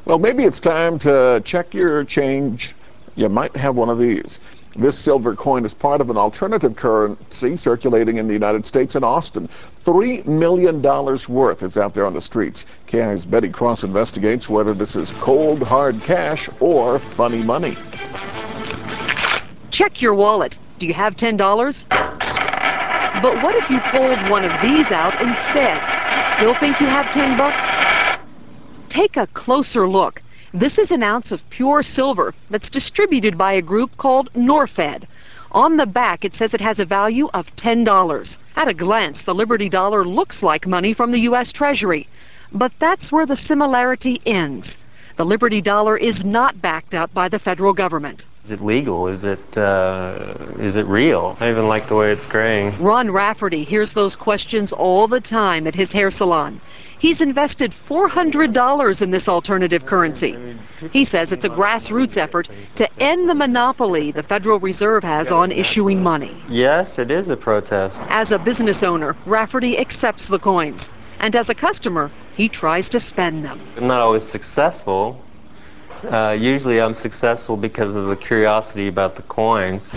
Well, maybe it's time to check your change. You might have one of these. This silver coin is part of an alternative currency circulating in the United States in Austin. $3 million worth is out there on the streets. KI's Betty Cross investigates whether this is cold, hard cash or funny money. Check your wallet. Do you have $10? But what if you pulled one of these out instead? Still think you have 10 bucks? Take a closer look. This is an ounce of pure silver that's distributed by a group called Norfed. On the back, it says it has a value of $10. At a glance, the Liberty Dollar looks like money from the U.S. Treasury. But that's where the similarity ends. The Liberty Dollar is not backed up by the federal government. Is it legal? Is it real? I even like the way it's graying. Ron Rafferty hears those questions all the time at his hair salon. He's invested $400 in this alternative currency. He says it's a grassroots effort to end the monopoly the Federal Reserve has on issuing money. Yes, it is a protest. As a business owner, Rafferty accepts the coins. And as a customer, he tries to spend them. I'm not always successful. Usually I'm successful because of the curiosity about the coins.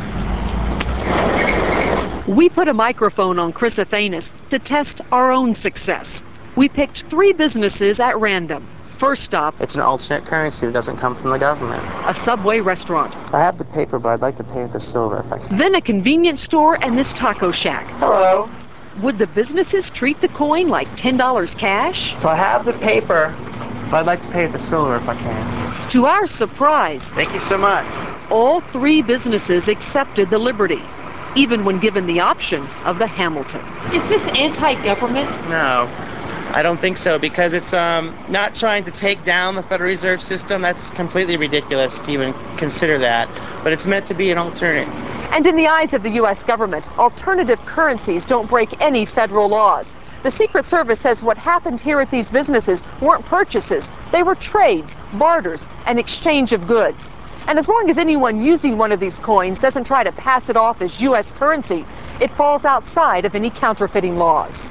We put a microphone on Chris Athanas to test our own success. We picked 3 businesses at random. First stop, it's an alternate currency that doesn't come from the government. A Subway restaurant. I have the paper, but I'd like to pay with the silver if I can. Then a convenience store and this taco shack. Hello. Would the businesses treat the coin like $10 cash? So I have the paper, but I'd like to pay with the silver if I can. To our surprise, Thank you so much. all 3 businesses accepted the Liberty, even when given the option of the Hamilton. Is this anti-government? No, I don't think so, because it's not trying to take down the Federal Reserve System. That's completely ridiculous to even consider that. But it's meant to be an alternate. And in the eyes of the U.S. government, alternative currencies don't break any federal laws. The Secret Service says what happened here at these businesses weren't purchases. They were trades, barters, and exchange of goods. And as long as anyone using one of these coins doesn't try to pass it off as U.S. currency, it falls outside of any counterfeiting laws.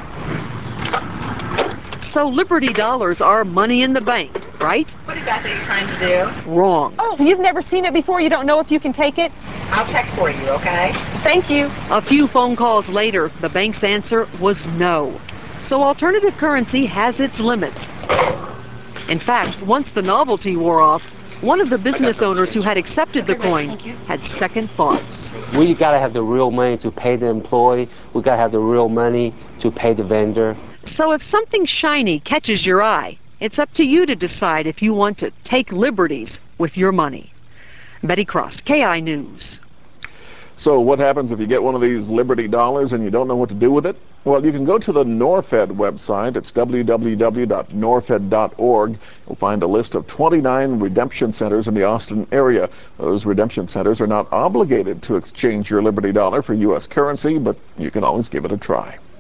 So Liberty Dollars are money in the bank, right? What is that you're trying to do? Wrong. Oh. So you've never seen it before? You don't know if you can take it? I'll check for you, okay? Thank you. A few phone calls later, the bank's answer was no. So alternative currency has its limits. In fact, once the novelty wore off, one of the business owners who had accepted the coin had second thoughts. We got to have the real money to pay the employee. We got to have the real money to pay the vendor. So if something shiny catches your eye, it's up to you to decide if you want to take liberties with your money. Betty Cross, KI News. So what happens if you get one of these Liberty Dollars and you don't know what to do with it? Well, you can go to the Norfed website. It's www.norfed.org. You'll find a list of 29 redemption centers in the Austin area. Those redemption centers are not obligated to exchange your Liberty Dollar for U.S. currency, but you can always give it a try.